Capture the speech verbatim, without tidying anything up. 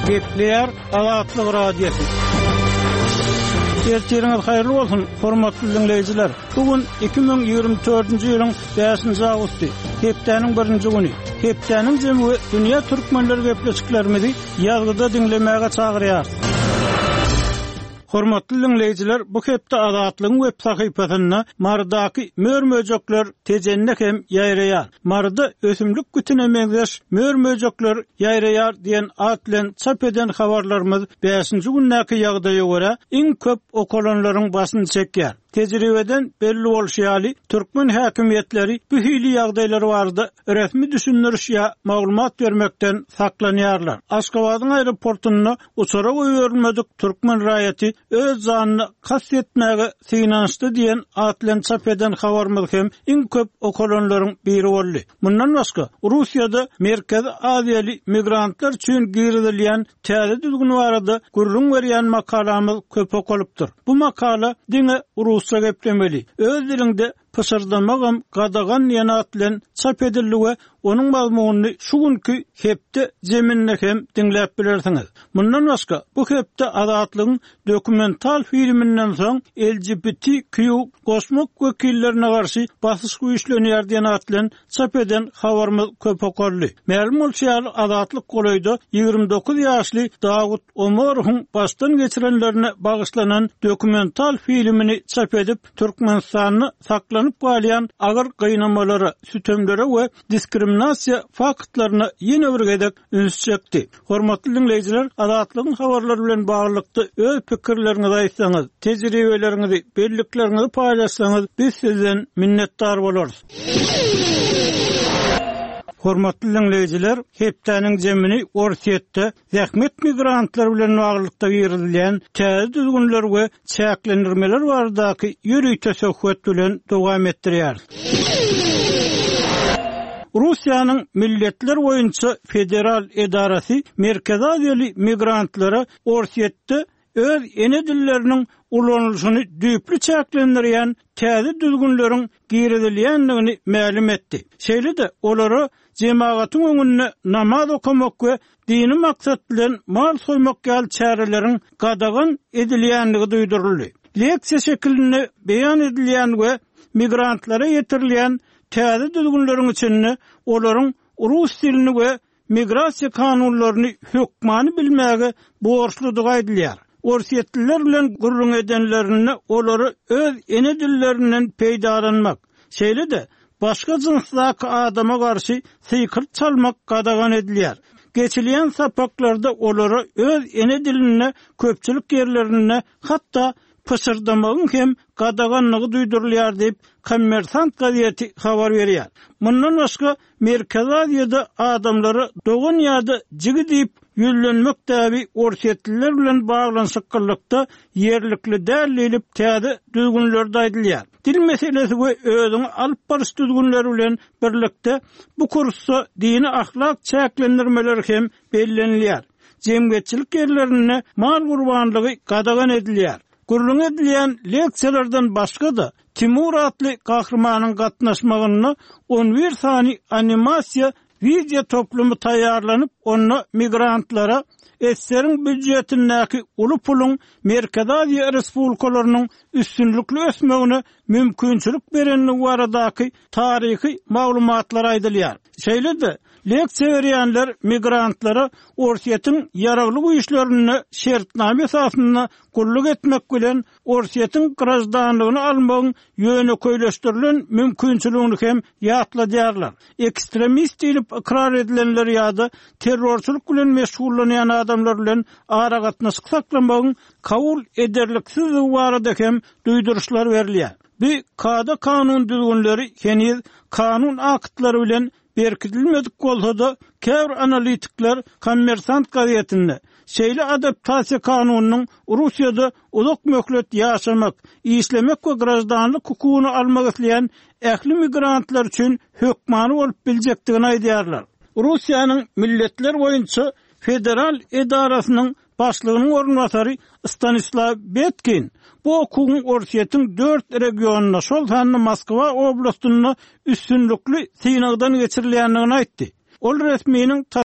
Gepler Azatlyk Radiosu. Ertiriniz hayırlı olsun, hormatly dinleyijiler. Bugün iki bin ýygrimi dördünji ýylyň beşinji awgusty, hepdeniň birinji güni. Hepdeniň jemy dünýä türkmenleri gepleşiklerimizi ýazgyda dinlemäge çagyrýar. Hormatly dinleyijiler, bu hepde Azatlygyň web sahypasyna mardaky mörmöjekler tejenne hem ýaýraýar. Marda ösümlik gütüne meňzeş mörmöjekler ýaýraýar diýen at bilen çap eden habarlarymyz beşinji günnäki ýagdaýa görä iň köp okulanlaryň basyny çekýär. Tejribeden belli bolşýaly türkmen häkimetleri bu hili ýagdaýlary barada resmi düşündiriş ýa maglumat bermekden saklanýarlar. Aşgabatyň aeroportuna uçara goýulmadyk türkmen raýaty öz zanyny kastetmäge synançdy diýen at bilen çap eden habarymyz hem iň köp okulanlaryň biri boldy. Mundan başga Russiýada Merkezi Aziýaly migrantlar üçin girilýän täze düzgün barada gurrun berýän makalamyz köp okulypdyr. Bu makala diňe Rusça geplemeli. Öz dilinde pısırdamagam gadagan ýanat bilen çap edilýär. Onuň mazmunyny şu günkü hepde zeminne hem dinläp bilersiňiz. Mundan başga bu hepde Azatlygyň dokumental filminden soň L G B T Q kosmok wekillerine garşy basyş güýçlenýär diýen at bilen çap eden habarymyz köp okurly. Ma'lum bolýar Azatlyk golaýda ýygrimi dokuz ýaşly Dawud Omarowyň başdan geçirenlerine bagyşlanan dokumental filmini çap edip Türkmenistanyny saklanyp galýan agyr gynamalara, sütemlere we diskriminasiýa faktlaryna ýene bir gedek üns çekdi. Hormatly dinleyijiler, Azatlygyň habarlary bilen baglanykda öz pikirleriňizi aýtsaňyz, tejribelerinizi, belliklerinizi paýlaşsaňyz biz sizden minnetdar bolarys. Hormatly dinleyijiler, hepdeniň jemini Orsiýetde zähmet migrantlar bilen baglykda berilýän täze düzgünler we çäklendirmeler baradaky ýürüý töhfet bilen dowam etdirýär. Russiýanyň milletler boýunça federal edarasy Merkezi Aziýaly migrantlara Orsiýetde öz ene dilleriniň ulanylşyny düýpli çäklendirýän täze düzgünleriň girilýändigini ma'lum etdi. Şeýle-de olary jemagatyň öňünde namaz okumak we dini maksat bilen mal soýmak ýaly çäreleriň gadagan edilýändigi duýduruldy. Leksiýa şeklinde beýan edilýän we migrantlara ýetirilýän täze düzgünleriň içinde olaryň rus dilini we migrasiýa kanunlaryny hökmany bilmäge borçludygy aýdylýar. Orsiýetliler bilen gurrun edenlerini olary öz ene dillerinden peýdalanmak, şeýle-de başga jinsdaky adama garşy sykyrt çalmak gadagan edilýär. Geçilýän sapaklarda olary öz ene diline köpçülik ýerlerine hatda pısırdamagyň hem gadaganlygy duýdurulýar diýip Kommersant gaziýeti habar berýär. Mundan başga Merkezi Aziýada adamlary dogan ýa-da jigi diýip ýüllenmek täbi Orsiýetliler bilen baglanşyklykda ýerlikli dälilip täze düzgünlerde aýdylýar. Dil meselesi we özüňi alyp barış düzgünleri bilen birlikde bu kursda dini ahlak çäklendirmeler hem bellenilýär. Jemgyýetçilik ýerlerine mal gurbanlygy gadagan edilýär. Gurrun edilýän leksiýalardan başga da Timur adly gahrymanyň gatnaşmagyny on bir sany animasiýa video toplumy taýýarlanyp onu migrantlara Esserin büdjetindäki uly puluň Merkezi Aziýa respublikalarynyň üstünlükli ösmegine mümkinçilik berenligi baradaky taryhy maglumatlar aýdylýar. Şeýle-de leksiýa berýänler migrantlara Orsiýetiň ýaragly güýçlerini şertname esasyna gulluk etmek bilen Orsiýetiň gражданlygyny almagyň ýöne köýleşdirilen mümkinçiligini hem ýatladýarlar. Ekstremist diýilip ikrar edilenler ýa-da terrorçylyk bilen meşgullanýan adamlar bilen ara gatnaşyk saklamagyň kabul ederliksizligi barada hem duýduruşlar berilýär. Bu kada kanun düzgünleri heniz kanun aktlary bilen berkitilmedik bolsa-da käbir analitikler Kommersant gaziýetinde şeýle adaptasiýa kanunynyň Russiýada uzak möhlet ýaşamak, işlemek we gражданlyk hukugyny almak isleýän ähli migrantlar üçin hökmany bolup biljekdigini aýdýarlar. Russiýanyň milletler boýunça federal edarasynyň başlygynyň ornatary Stanislav Betkin bu hukugyň Orsiýetiň dört regionuna, şol sanly Moskwa oblastyna üstünlükli synagdan geçirilýändigini aýtdy. Ol resminiň